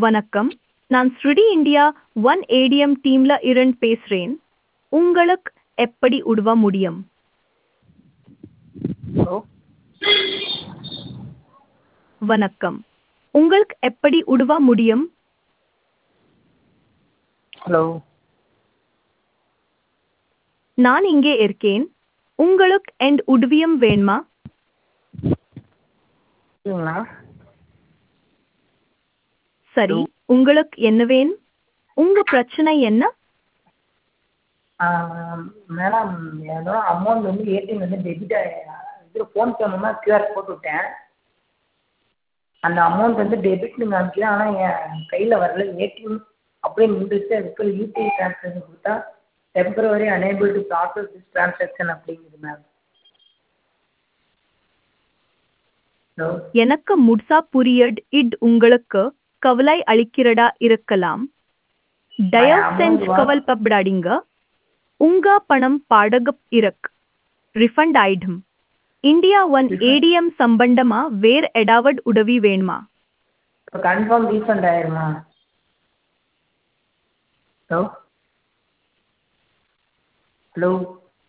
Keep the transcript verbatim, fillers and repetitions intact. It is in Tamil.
வணக்கம். நான் ஸ்ருடி இந்தியா ஒன் ஏடிஎம் டீம்ல இருந்து பேசுறேன். உங்களுக்கு எப்படி உதவ முடியும்? ஹலோ வணக்கம். உங்களுக்கு எப்படி உதவ முடியும்? ஹலோ நான் இங்கே இருக்கேன். உங்களுக்கு எந்த உதவியும் வேணுமா? சரிங்களா சரி, உங்களுக்கு என்ன வேணும்? உங்க பிரச்சனை என்ன? மேடம் என்னோட அமௌண்ட் வந்து ஏடிஎம் வந்து டெபிட் இது ஃபோன்பே மூலமாக கியூஆர் போட்டு விட்டேன். அந்த அமௌண்ட் வந்து டெபிட்னு காமிக்குது. ஆனால் என் கையில் வரல. ஏடிஎம் அப்படியே நின்றுச்சு. அதுக்கு யூபிஐ ட்ரான்சாக்ஷன் கொடுத்தா temporary unable to process this transaction அப்படிங்குது மேம். ஹலோ எனக்கு முழுசா புரியுது. இது உங்களுக்கு கவலை அளிக்கிறதா இருக்கலாம். தயவு செஞ்சு கவலைப்படாதீங்க. உங்க பணம் பாதுகாப்பா இருக்கு. ரிஃபண்ட் ஆயிடும். இந்தியா ஒன் ஏடிஎம் சம்பந்தமா வேற ஏதாவது உதவி வேணுமா? இப்போ கன்ஃபார்ம் ரீஃபண்ட் ஆயிருமா? Hello hello